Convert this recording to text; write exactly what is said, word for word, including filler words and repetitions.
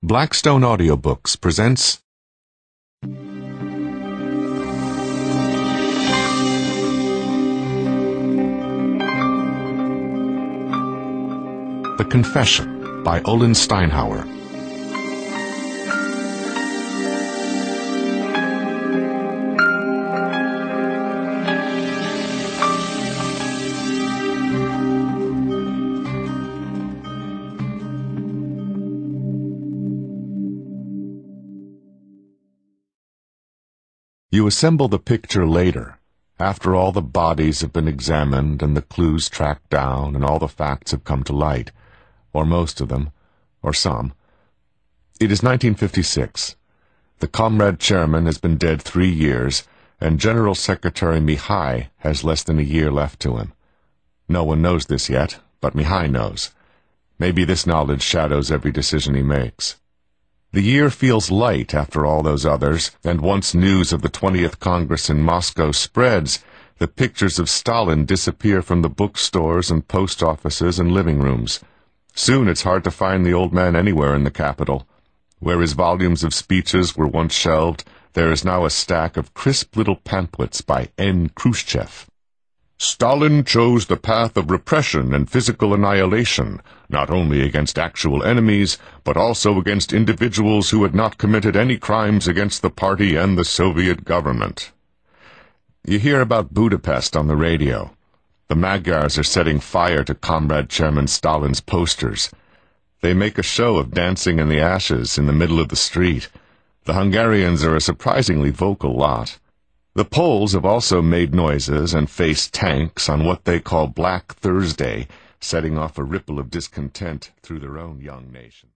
Blackstone Audiobooks presents The Confession by Olin Steinhauer. You assemble the picture later, after all the bodies have been examined and the clues tracked down and all the facts have come to light, or most of them, or some. It is nineteen fifty-six. The Comrade Chairman has been dead three years, and General Secretary Mihai has less than a year left to him. No one knows this yet, but Mihai knows. Maybe this knowledge shadows every decision he makes. The year feels light after all those others, and once news of the twentieth Congress in Moscow spreads, the pictures of Stalin disappear from the bookstores and post offices and living rooms. Soon it's hard to find the old man anywhere in the capital. Where his volumes of speeches were once shelved, there is now a stack of crisp little pamphlets by N. Khrushchev. Stalin chose the path of repression and physical annihilation, not only against actual enemies, but also against individuals who had not committed any crimes against the party and the Soviet government. You hear about Budapest on the radio. The Magyars are setting fire to Comrade Chairman Stalin's posters. They make a show of dancing in the ashes in the middle of the street. The Hungarians are a surprisingly vocal lot. The Poles have also made noises and faced tanks on what they call Black Thursday, setting off a ripple of discontent through their own young nation.